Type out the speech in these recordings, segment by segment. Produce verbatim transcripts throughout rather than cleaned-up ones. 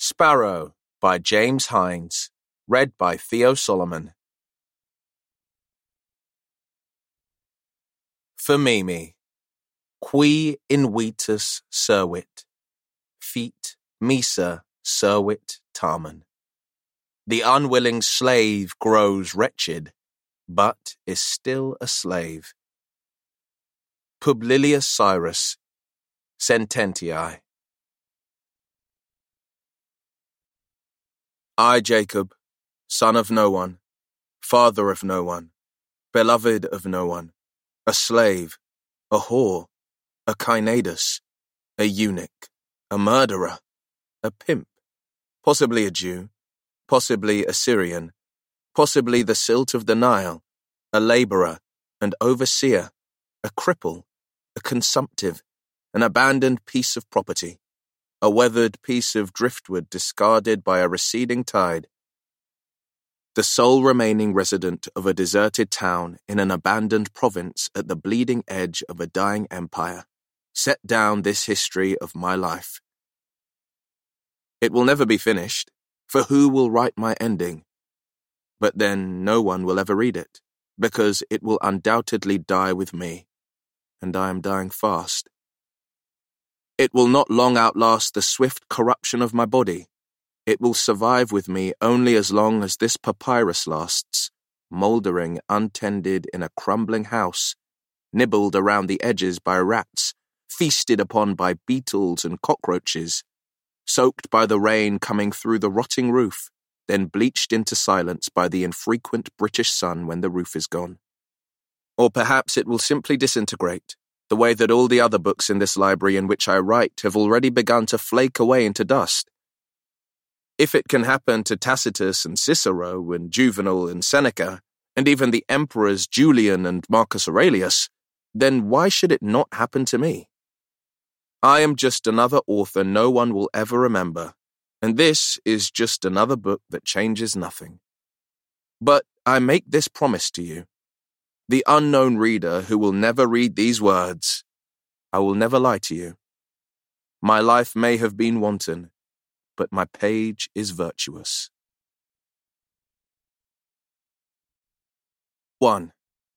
Sparrow by James Hines, read by Theo Solomon. For Mimi, qui invitus servit, fit misa servit tamen. The unwilling slave grows wretched, but is still a slave. Publilius Cyrus, Sententiae. I, Jacob, son of no one, father of no one, beloved of no one, a slave, a whore, a Cynadus, a eunuch, a murderer, a pimp, possibly a Jew, possibly a Syrian, possibly the silt of the Nile, a laborer, an overseer, a cripple, a consumptive, an abandoned piece of property, a weathered piece of driftwood discarded by a receding tide, the sole remaining resident of a deserted town in an abandoned province at the bleeding edge of a dying empire, set down this history of my life. It will never be finished, for who will write my ending? But then no one will ever read it, because it will undoubtedly die with me, and I am dying fast. It will not long outlast the swift corruption of my body. It will survive with me only as long as this papyrus lasts, mouldering untended in a crumbling house, nibbled around the edges by rats, feasted upon by beetles and cockroaches, soaked by the rain coming through the rotting roof, then bleached into silence by the infrequent British sun when the roof is gone. Or perhaps it will simply disintegrate, the way that all the other books in this library in which I write have already begun to flake away into dust. If it can happen to Tacitus and Cicero and Juvenal and Seneca, and even the emperors Julian and Marcus Aurelius, then why should it not happen to me? I am just another author no one will ever remember, and this is just another book that changes nothing. But I make this promise to you. The unknown reader who will never read these words, I will never lie to you. My life may have been wanton, but my page is virtuous. one.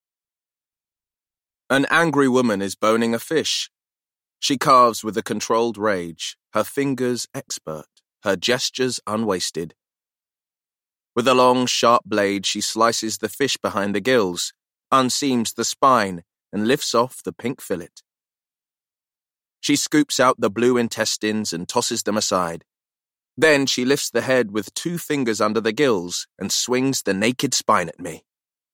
An angry woman is boning a fish. She carves with a controlled rage, her fingers expert, her gestures unwasted. With a long, sharp blade, she slices the fish behind the gills, unseams the spine, and lifts off the pink fillet. She scoops out the blue intestines and tosses them aside. Then she lifts the head with two fingers under the gills and swings the naked spine at me.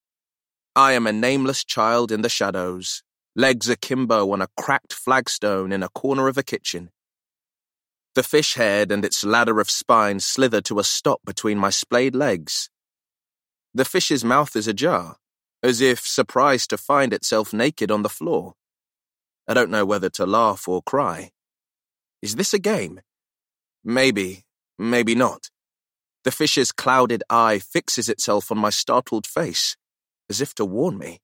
I am a nameless child in the shadows, legs akimbo on a cracked flagstone in a corner of a kitchen. The fish head and its ladder of spine slither to a stop between my splayed legs. The fish's mouth is ajar, as if surprised to find itself naked on the floor. I don't know whether to laugh or cry. Is this a game? Maybe, maybe not. The fish's clouded eye fixes itself on my startled face, as if to warn me.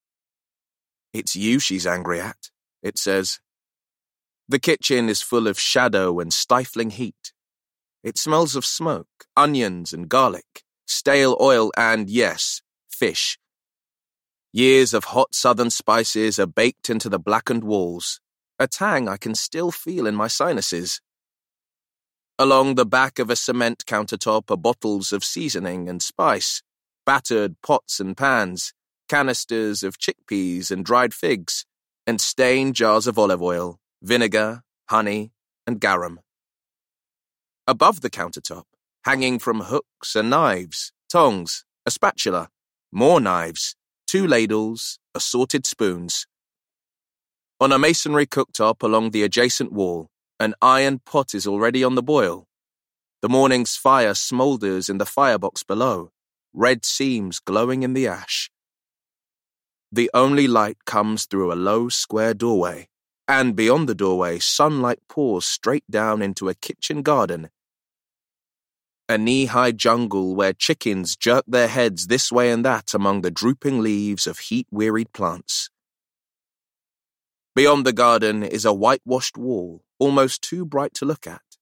It's you she's angry at, it says. The kitchen is full of shadow and stifling heat. It smells of smoke, onions and garlic, stale oil and, yes, fish. Years of hot southern spices are baked into the blackened walls, a tang I can still feel in my sinuses. Along the back of a cement countertop are bottles of seasoning and spice, battered pots and pans, canisters of chickpeas and dried figs, and stained jars of olive oil, vinegar, honey, and garum. Above the countertop, hanging from hooks, are knives, tongs, a spatula, more knives, two ladles, assorted spoons. On a masonry cooktop along the adjacent wall, an iron pot is already on the boil. The morning's fire smoulders in the firebox below, red seams glowing in the ash. The only light comes through a low square doorway, and beyond the doorway sunlight pours straight down into a kitchen garden. A knee-high jungle where chickens jerk their heads this way and that among the drooping leaves of heat-wearied plants. Beyond the garden is a whitewashed wall, almost too bright to look at.